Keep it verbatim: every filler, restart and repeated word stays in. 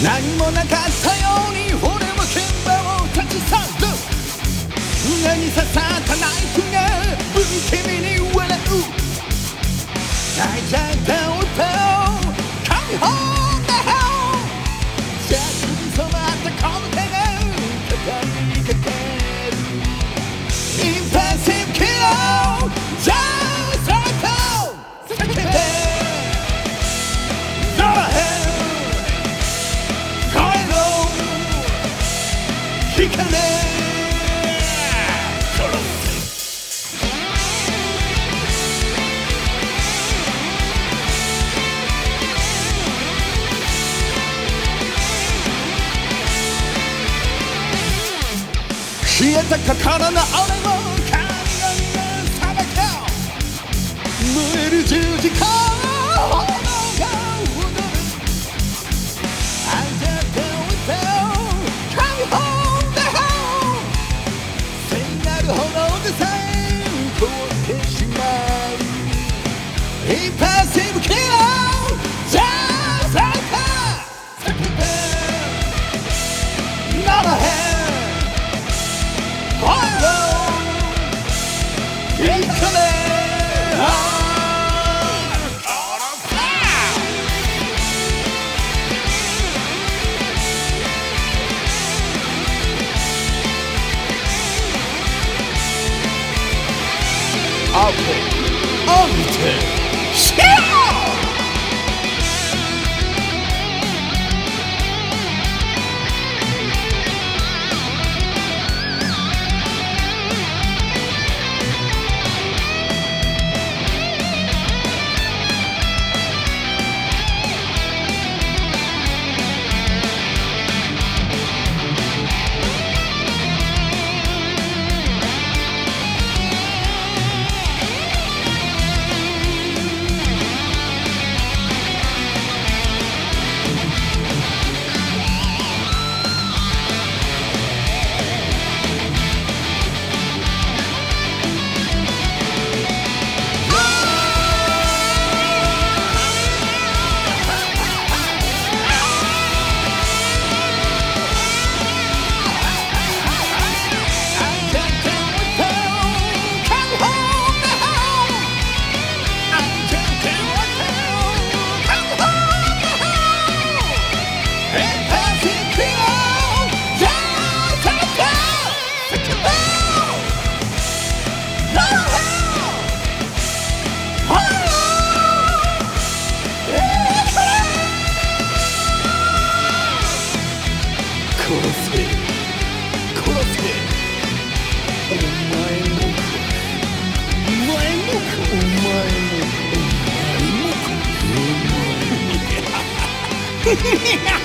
何もなかったように俺は現場を立ち去る。胸に刺さったナイフが不気味に笑う。泣いちゃった音Coming home the hell ジャズに染まったこの手が肩にかける。Impressive kill ジャズサイト叫べGo ahead声の光消えた心の俺も神々の裁け燃える十字架炎が踊る。I just do it now Coming home the hell 聖なる炎でさえ凍ってしまう。Impressive kill じゃあさあ叫べ Not a head Okay, on to share! ハハハハ